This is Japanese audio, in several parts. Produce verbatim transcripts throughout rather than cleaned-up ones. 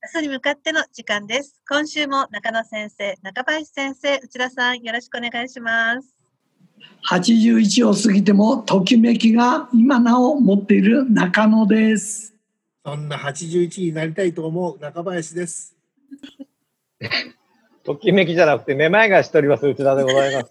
明日に向かっての時間です。今週も中野先生、中林先生、内田さん、よろしくお願いします。 はちじゅういちを過ぎてもときめきが今なお持っている中野です。 そんなはちじゅういちになりたいと思う中林です。 ときめきじゃなくてめまいがしております内田でございます。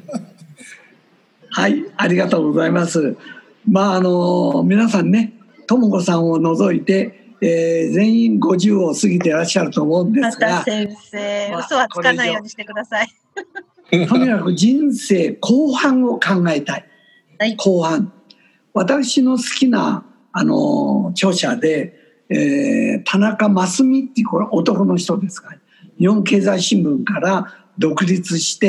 はい、ありがとうございます。まああの皆さんね、智子さんを除いて、えー、全員ごじゅうを過ぎていらっしゃると思うんですが、 また先生、嘘はつかないようにしてください。 とにかく人生後半を考えたい、はい、後半。私の好きなあの著者で、えー、田中真澄っていうこれ男の人ですが、日本経済新聞から独立して、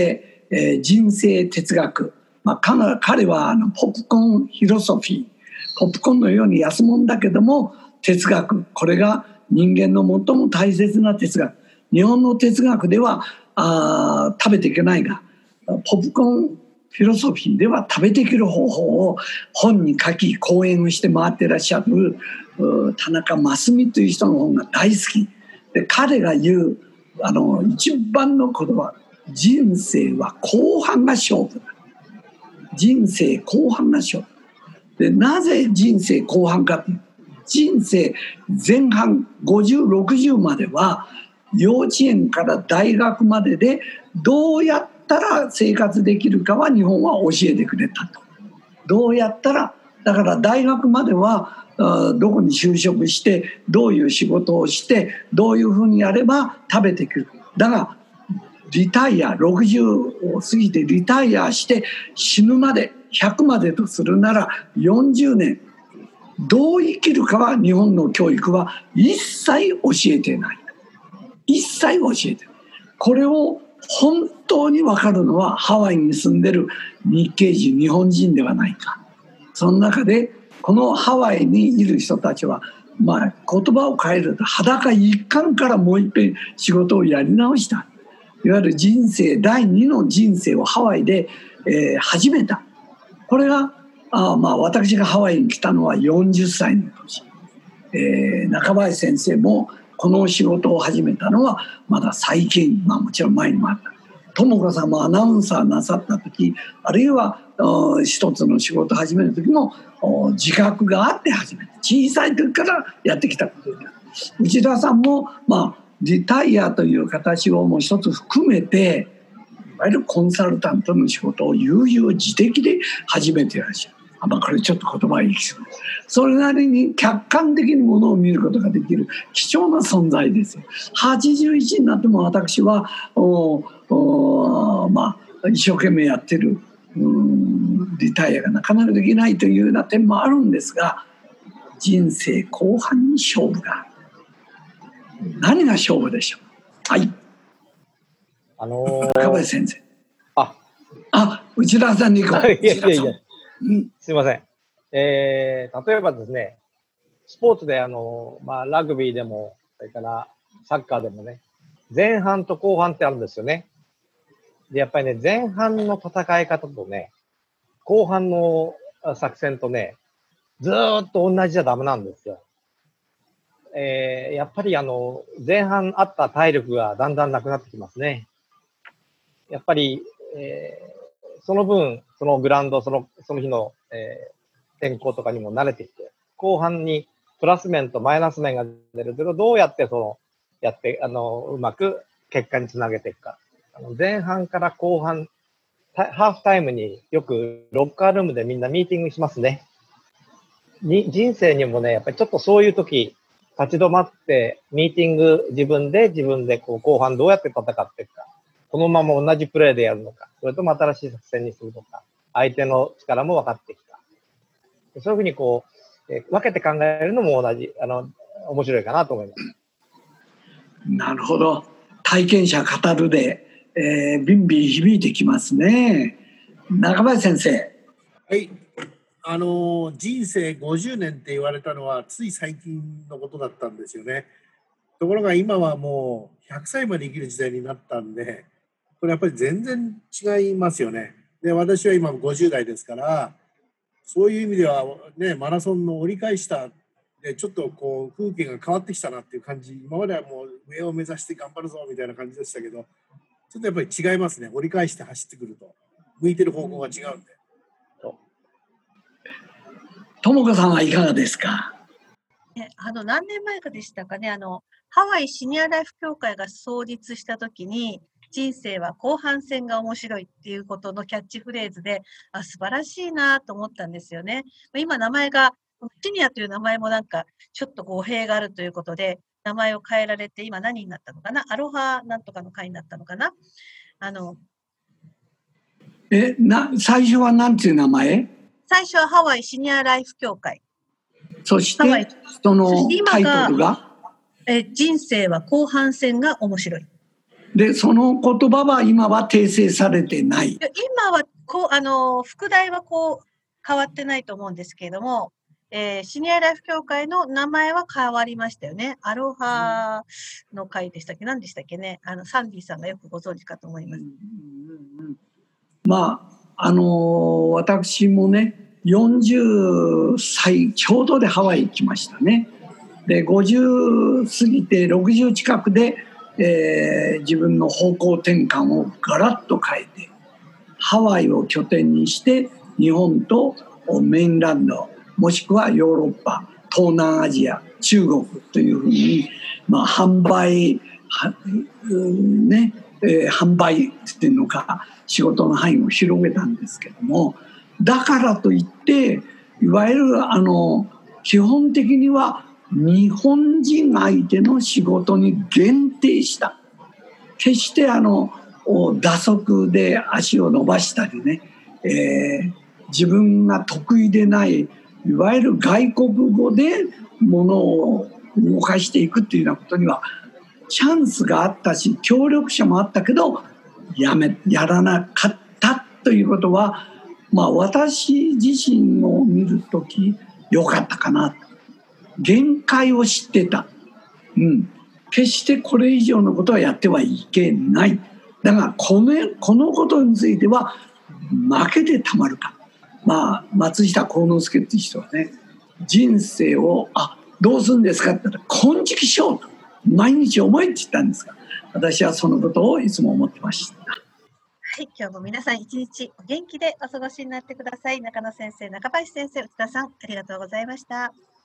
えー、人生哲学、まあ、彼はあのポップコーンフィロソフィー、ポップコーンのように安物だけども哲学、これが人間の最も大切な哲学。日本の哲学ではあ食べていけないが、ポップコーンフィロソフィーでは食べていける方法を本に書き講演をして回っていらっしゃる田中真澄という人の本が大好きで、彼が言うあの一番の言葉、人生は後半が勝負だ。人生後半が勝負で、なぜ人生後半かって、人生前半ごじゅう、ろくじゅうまでは幼稚園から大学まででどうやったら生活できるかは日本は教えてくれたと。どうやったら、だから大学まではどこに就職してどういう仕事をしてどういうふうにやれば食べてくる。だがリタイアろくじゅうを過ぎてリタイアして死ぬまでひゃくまでとするならよんじゅうねんどう生きるかは日本の教育は一切教えてない。一切教えてない。これを本当に分かるのはハワイに住んでる日系人、日本人ではないか。その中でこのハワイにいる人たちは、まあ、言葉を変えると裸一貫からもう一遍仕事をやり直した。いわゆる人生第二の人生をハワイで、えー、始めた。これがあまあ私がハワイに来たのはよんじゅっさいの年、えー、中林先生もこの仕事を始めたのはまだ最近、まあ、もちろん前にもあった。智子さんもアナウンサーなさった時、あるいは一つの仕事を始める時も自覚があって始めた。小さい時からやってきたことだ。内田さんも、まあ、リタイアという形をもう一つ含めて、いわゆるコンサルタントの仕事を悠々自適で始めていらっしゃる。あ、まあ、これちょっと言葉いいですけど、それなりに客観的にものを見ることができる貴重な存在ですよ。はちじゅういちになっても私はおお、まあ、一生懸命やってるうんリタイアがなかなかできないというような点もあるんですが、人生後半に勝負がある。何が勝負でしょう。はい、あのー、中林先生。ああ、内田さんに行こう。 いやいやいや、うん、すいません。えー、例えばですね、スポーツであの、まあ、ラグビーでも、それからサッカーでもね、前半と後半ってあるんですよね。で、やっぱりね、前半の戦い方とね、後半の作戦とね、ずーっと同じじゃダメなんですよ。えー、やっぱりあの、前半あった体力がだんだんなくなってきますね。やっぱり、えー、その分、そのグラウンド、その、その日の、えー、天候とかにも慣れてきて、後半にプラス面とマイナス面が出るけど、どうやってその、やって、あの、うまく結果につなげていくか。あの前半から後半、ハーフタイムによくロッカールームでみんなミーティングしますね。に人生にもね、やっぱりちょっとそういう時、立ち止まってミーティング自分で自分でこう後半どうやって戦っていくか。このまま同じプレーでやるのか。それとも新しい作戦にするのか。相手の力も分かってきた。そういうふうにこう、えー、分けて考えるのも同じ、あの、面白いかなと思います。 なるほど。体験者語るで、えー、ビンビン響いてきますね。中林先生。 はい。あの人生ごじゅうねんって言われたのはつい最近のことだったんですよね。ところが今はもうひゃくさいまで生きる時代になったんで、これやっぱり全然違いますよね。で、私は今ごじゅう代ですから、そういう意味ではね、マラソンの折り返したでちょっとこう風景が変わってきたなっていう感じ。今まではもう上を目指して頑張るぞみたいな感じでしたけど、ちょっとやっぱり違いますね。折り返して走ってくると向いてる方向が違うんで。 友子さんはいかがですか？ ね、あの何年前かでしたかね、あのハワイシニアライフ協会が創立したときに、人生は後半戦が面白いっていうことのキャッチフレーズで、あ、素晴らしいなと思ったんですよね。今名前が、シニアという名前もなんかちょっと語弊があるということで、名前を変えられて、今何になったのかな、アロハなんとかの会になったのかな。あのえな最初は何ていう名前？ 最初はハワイシニアライフ協会。 そしてそのタイトルがえ人生は後半戦が面白い。 でその言葉は今は訂正されてない。 今はこうあの副題はこう変わってないと思うんですけれども、えー、シニアライフ協会の名前は変わりましたよね。アロハの会でしたっけ、何でしたっけね。あのサンディさんがよくご存知かと思います。 うんうん、まああのー、私もねよんじゅっさいちょうどでハワイ行きましたね。でごじゅう過ぎてろくじゅう近くで、えー、自分の方向転換をガラッと変えてハワイを拠点にして日本とメインランドもしくはヨーロッパ、東南アジア、中国というふうに、まあ、販売、ねえー、販売っていうのか仕事の範囲を広げたんですけども、だからといっていわゆるあの基本的には日本人相手の仕事に限定した、決してあの打足で足を伸ばしたりね、えー、自分が得意でないいわゆる外国語で物を動かしていくっていうようなことにはチャンスがあったし協力者もあったけどやめやらなかったということは、まあ、私自身を見るとき良かったかな。限界を知ってた、うん、決してこれ以上のことはやってはいけない。だがこの、このことについては負けてたまるか。まあ、松下幸之助っていう人はね、人生をあどうするんですかって言ったら金色しようと毎日思えって言ったんですが、私はそのことをいつも思ってました。 はい、今日も皆さん一日お元気でお過ごしになってください。中野先生、中林先生、内田さん、ありがとうございました。